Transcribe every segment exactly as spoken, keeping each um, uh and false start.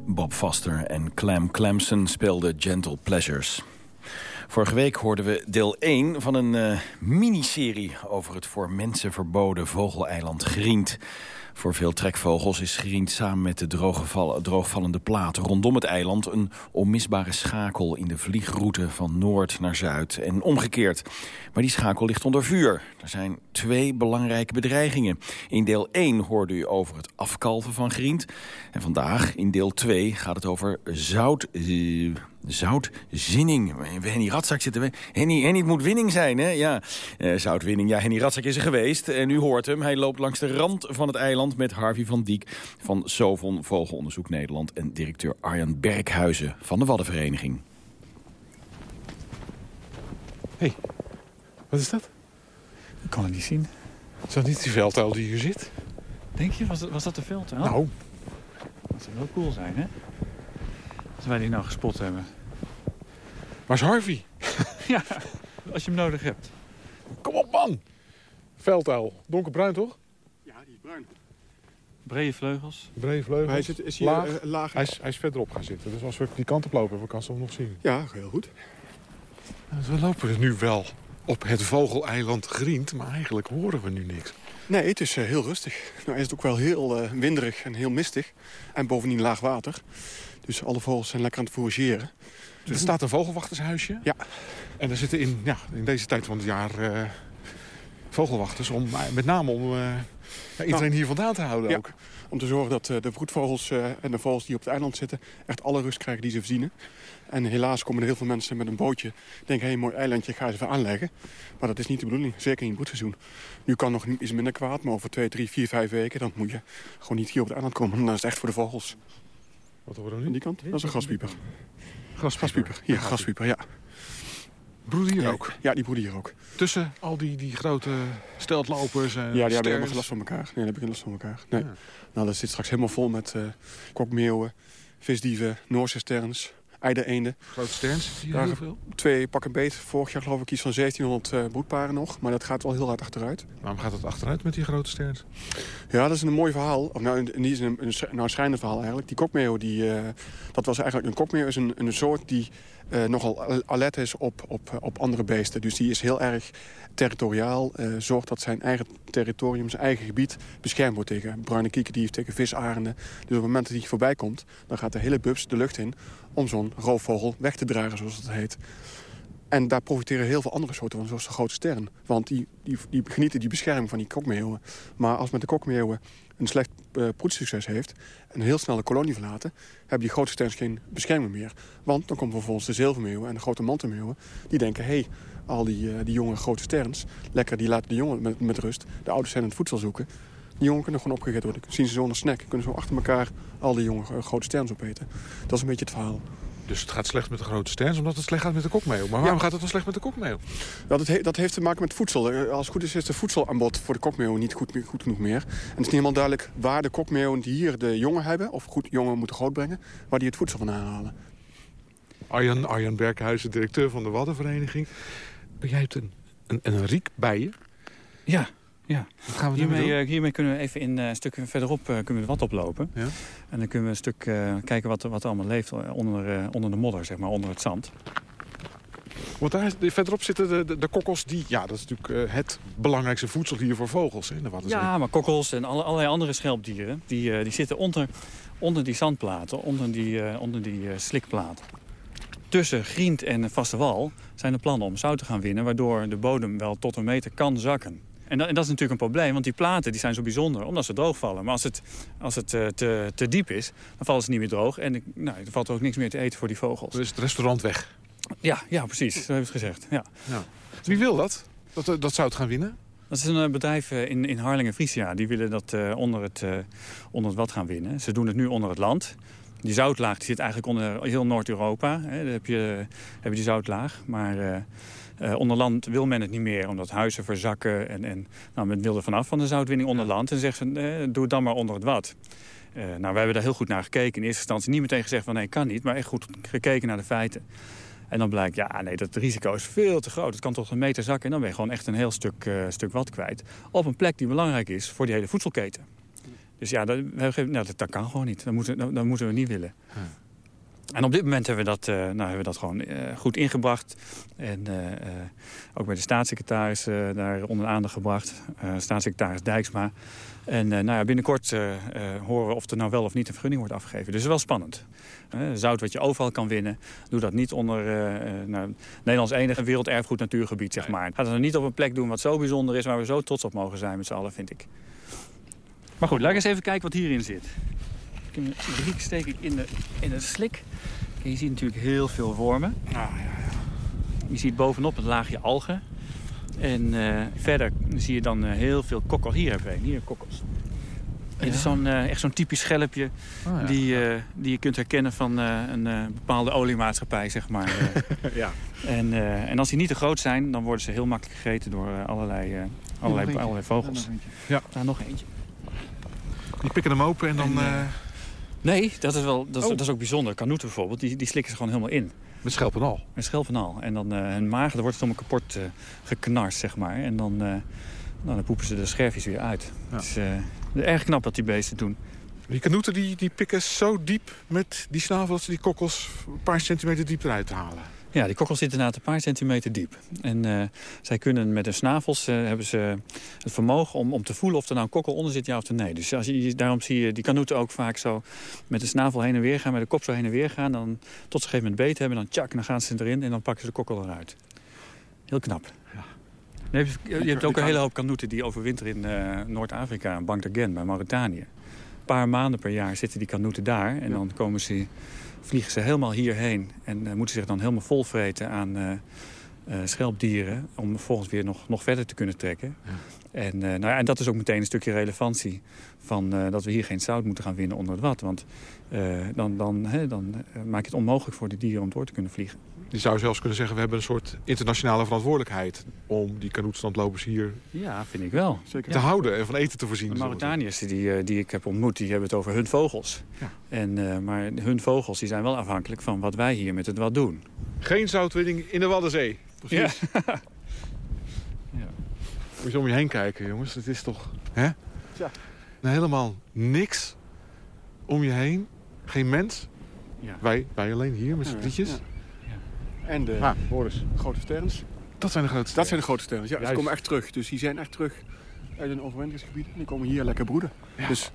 Bob Foster en Clem Clemson speelden Gentle Pleasures. Vorige week hoorden we deel één van een uh, miniserie over het voor mensen verboden vogeleiland Griend. Voor veel trekvogels is Griend samen met de drooggevallen, droogvallende platen rondom het eiland een onmisbare schakel in de vliegroute van noord naar zuid en omgekeerd. Maar die schakel ligt onder vuur. Er zijn twee belangrijke bedreigingen. In deel één hoorde u over het afkalven van Griend. En vandaag, in deel twee, gaat het over zout... Uh, Zoutzinning. Henny Radzak zit er. Henny, Henny, het moet winning zijn, hè? Ja, uh, zoutwinning. Ja, Henny Radzak is er geweest. En u hoort hem. Hij loopt langs de rand van het eiland met Harvey van Diek van Sovon Vogelonderzoek Nederland en directeur Arjan Berkhuizen van de Waddenvereniging. Hé, hey, wat is dat? Ik kan het niet zien. Is dat niet die veldtuil die hier zit? Denk je, was, was dat de veldtuil? Nou. Dat zou wel cool zijn, hè? Als wij die nou gespot hebben. Waar is Harvey? Ja, als je hem nodig hebt. Kom op, man! Veldtuil. Donkerbruin, toch? Ja, die is bruin. Brede vleugels. Brede vleugels. Maar hij zit, is hier laag. Uh, laag. Hij is, hij is verderop gaan zitten. Dus als we die kant op lopen, hebben we kans om hem nog zien. Ja, heel goed. Dus we lopen dus nu wel op het vogeleiland Griend, maar eigenlijk horen we nu niks. Nee, het is uh, heel rustig. Nou is het ook wel heel uh, winderig en heel mistig. En bovendien laag water. Dus alle vogels zijn lekker aan het fourageren. Dus er staat een vogelwachtershuisje. Ja. En er zitten in, ja, in deze tijd van het jaar uh, vogelwachters. Om, met name om uh, ja, iedereen nou, hier vandaan te houden ja, ook. Om te zorgen dat uh, de broedvogels uh, en de vogels die op het eiland zitten echt alle rust krijgen die ze verdienen. En helaas komen er heel veel mensen met een bootje. Denken, hé, hey, mooi eilandje, ik ga eens even aanleggen. Maar dat is niet de bedoeling, zeker in het broedseizoen. Nu kan nog iets minder kwaad, maar over twee, drie, vier, vijf weken... dan moet je gewoon niet hier op het eiland komen. Dan is het echt voor de vogels. Wat horen we nu? Aan die kant? Dat is een graspieper. Graspieper? Graspieper, hier, graspieper, ja. Broeden hier ook? Ja, die broeden hier ook. Tussen al die, die grote steltlopers en Ja, die hebben sterns. helemaal geen last van elkaar. Nee, die hebben geen last van elkaar. Nee. Ja. Nou, dat zit straks helemaal vol met uh, kokmeeuwen, visdieven, Noorse sterns, eidereenden. Grote sterns, zie je Daar heel veel? Twee pakken beet. Vorig jaar geloof ik iets van zestienhonderd uh, broedparen nog. Maar dat gaat wel heel hard achteruit. Waarom gaat het achteruit met die grote sterns? Ja, dat is een mooi verhaal. Of nou, in die is een, een, nou, een schrijnend verhaal eigenlijk. Die kokmeeuw, die, uh, dat was eigenlijk een kokmeeuw, is een, een soort die uh, nogal alert is op, op, op andere beesten. Dus die is heel erg territoriaal. Uh, zorgt dat zijn eigen territorium, zijn eigen gebied beschermd wordt tegen bruine kiekendief, tegen visarenden. Dus op het moment dat hij voorbij komt, dan gaat de hele bubs de lucht in om zo'n roofvogel weg te dragen, zoals het heet. En daar profiteren heel veel andere soorten van, zoals de grote stern. Want die, die, die genieten die bescherming van die kokmeeuwen. Maar als met de kokmeeuwen een slecht uh, proetsucces heeft en een heel snel de kolonie verlaten, hebben die grote sterns geen bescherming meer. Want dan komen vervolgens de zilvermeeuwen en de grote mantelmeeuwen. Die denken, hé, hey, al die, uh, die jonge grote sterns, lekker, die laten de jongen met, met rust. De ouders zijn aan het voedsel zoeken. Die jongen kunnen gewoon opgegeten worden. Zien ze zo een snack, kunnen zo achter elkaar al die jonge uh, grote sterns opeten. Dat is een beetje het verhaal. Dus het gaat slecht met de grote sterns, omdat het slecht gaat met de kokmeeuw. Maar waarom ja. gaat het dan slecht met de kokmeeuw? Ja, dat, he, dat heeft te maken met voedsel. Als het goed is, is de voedselaanbod voor de kokmeeuwen niet goed, goed genoeg meer. En het is niet helemaal duidelijk waar de kokmeeuwen die hier de jongen hebben, of goed jongen moeten grootbrengen, waar die het voedsel vandaan halen. Arjan, Arjan Berkhuizen, directeur van de Waddenvereniging. Jij hebt een, een, een riek bij je. Ja. Ja, wat gaan we hiermee, uh, hiermee kunnen we even in, uh, een stuk verderop uh, kunnen we de Wad oplopen. Ja? En dan kunnen we een stuk uh, kijken wat, wat er allemaal leeft onder, uh, onder de modder, zeg maar, onder het zand. Want daar verderop zitten de, de, de kokkels. Die, ja, dat is natuurlijk uh, het belangrijkste voedsel hier voor vogels. Hè, in de Waddenzee. Ja, maar kokkels en alle, allerlei andere schelpdieren, die, uh, die zitten onder, onder die zandplaten, onder die, uh, onder die uh, slikplaten. Tussen Griend en vaste wal zijn er plannen om zout te gaan winnen, waardoor de bodem wel tot een meter kan zakken. En dat, en dat is natuurlijk een probleem, want die platen die zijn zo bijzonder omdat ze droog vallen. Maar als het, als het uh, te, te diep is, dan vallen ze niet meer droog. En nou, er valt er ook niks meer te eten voor die vogels. Dus het restaurant weg? Ja, ja precies. Zo heeft het gezegd. Ja. Ja. Wie wil dat? Dat, dat zout gaan winnen? Dat is een uh, bedrijf uh, in, in Harlingen-Friesia. Die willen dat uh, onder, het, uh, onder het Wad gaan winnen. Ze doen het nu onder het land. Die zoutlaag die zit eigenlijk onder heel Noord-Europa. Hè. Daar heb je, heb je die zoutlaag. Maar uh, uh, onder land wil men het niet meer, omdat huizen verzakken. En, en nou, men wil er vanaf van de zoutwinning onder land. En zegt ze, uh, doe het dan maar onder het Wad. Uh, nou, wij hebben daar heel goed naar gekeken. In eerste instantie niet meteen gezegd van nee, kan niet. Maar echt goed gekeken naar de feiten. En dan blijkt, ja, nee, dat risico is veel te groot. Het kan tot een meter zakken en dan ben je gewoon echt een heel stuk, uh, stuk Wad kwijt. Op een plek die belangrijk is voor die hele voedselketen. Dus ja, dat, nou, dat, dat kan gewoon niet. Dat moeten, dat, dat moeten we niet willen. Ja. En op dit moment hebben we dat, uh, nou, hebben we dat gewoon uh, goed ingebracht. En uh, uh, ook bij de staatssecretaris uh, daar onder aandacht gebracht. Uh, staatssecretaris Dijksma. En uh, nou ja, binnenkort uh, uh, horen we of er nou wel of niet een vergunning wordt afgegeven. Dus het is wel spannend. Uh, zout wat je overal kan winnen. Doe dat niet onder uh, uh, nou, Nederlands enige werelderfgoed natuurgebied, zeg maar. Ga dat nou niet op een plek doen wat zo bijzonder is, waar we zo trots op mogen zijn met z'n allen, vind ik. Maar goed, laat ik eens even kijken wat hierin zit. Een riek steek ik in de, in de slik. Je ziet natuurlijk heel veel wormen. Ah, ja, ja. Je ziet bovenop een laagje algen. En uh, verder zie je dan uh, heel veel kokkels. Hier heb je een, hier kokkels. Ja. Het is zo'n, uh, echt zo'n typisch schelpje oh, ja. die, uh, die je kunt herkennen van uh, een uh, bepaalde oliemaatschappij, zeg maar. ja. en, uh, en als die niet te groot zijn, dan worden ze heel makkelijk gegeten door uh, allerlei, uh, allerlei, allerlei vogels. Ja. Daar nog eentje. Die pikken hem open en dan... En, uh... Nee, dat is, wel, dat, is, oh. dat is ook bijzonder. Kanoeten bijvoorbeeld, die, die slikken ze gewoon helemaal in. Met schelp en al? Met schelp en al. En dan uh, hun maag, daar wordt het helemaal kapot uh, geknarst, zeg maar. En dan, uh, nou, dan poepen ze de scherfjes weer uit. Ja. Het is uh, erg knap wat die beesten doen. Die kanoeten die, die pikken zo diep met die snavel dat ze die kokkels een paar centimeter diep eruit halen. Ja, die kokkels zitten inderdaad een paar centimeter diep. En uh, zij kunnen met hun snavels uh, hebben ze het vermogen om, om te voelen of er nou een kokkel onder zit, ja of nee. Dus als je, daarom zie je die kanoeten ook vaak zo met de snavel heen en weer gaan, met de kop zo heen en weer gaan. Dan tot ze op een gegeven moment beet hebben, dan tjak, dan gaan ze erin en dan pakken ze de kokkel eruit. Heel knap. Ja. Je hebt, je hebt ook een hele hoop kanoeten die overwinteren in uh, Noord-Afrika, Bangladesh, bij Mauritanië. Een paar maanden per jaar zitten die kanoeten daar en dan komen ze... vliegen ze helemaal hierheen en uh, moeten zich dan helemaal volvreten aan uh, uh, schelpdieren... om vervolgens weer nog, nog verder te kunnen trekken. Ja. En, uh, nou ja, en dat is ook meteen een stukje relevantie van uh, dat we hier geen zout moeten gaan winnen onder het wat. Want uh, dan, dan, hè, dan uh, maak je het onmogelijk voor die dieren om door te kunnen vliegen. Je zou zelfs kunnen zeggen, we hebben een soort internationale verantwoordelijkheid... om die kanoetstrandlopers hier ja, vind ik wel. Zeker. Ja. te houden en van eten te voorzien. De Mauritaniërs die, die ik heb ontmoet, die hebben het over hun vogels. Ja. En, uh, maar hun vogels die zijn wel afhankelijk van wat wij hier met het wat doen. Geen zoutwinning in de Waddenzee. Precies. Ja. ja. Moet je om je heen kijken, jongens. Het is toch... Hè? Ja. Nou, helemaal niks om je heen. Geen mens. Ja. Wij, wij alleen hier met z'n drietjes. Ja. En de ah, Boris. grote sterns. Dat zijn de grote sterns? Dat zijn de grote sterns, ja. Juist. Ze komen echt terug. Dus die zijn echt terug uit hun overwinteringsgebied. En die komen hier lekker broeden. Ja. Dus...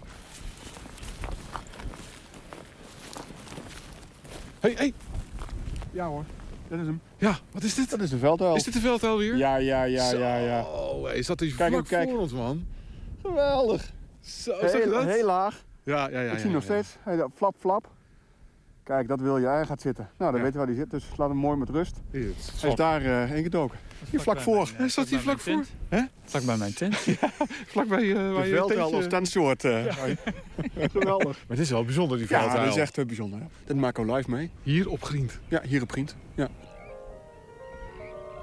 Hé, hey, hé. Hey. Ja hoor, dat is hem. Ja, wat is dit? Dat is de velduil. Is dit de velduil weer? Ja, ja, ja, Zo, ja, ja. Oh, is dat is kijk, vlak kijk. voor ons, man. Geweldig. Zo, heel, zeg je dat? Heel laag. Ja, ja, ja. Ik ja, zie ja, nog ja. steeds. Hey, flap, flap. Kijk, dat wil je. Hij gaat zitten. Nou, dan ja. weten we waar hij zit. Dus laat hem mooi met rust. Hier, hij is daar uh, heen gedoken. Hier vlak voor. Mijn, hij staat hier vlak voor. Hè? Vlak bij mijn tent. Ja, vlak bij uh, de velduil als tentsoort. Uh. Ja. Geweldig. Maar het is wel bijzonder, die velduil. Ja, dat is echt uh, bijzonder. Ja. Dat maken we live mee. Hier op Grient. Ja, hier op Grient. Ja.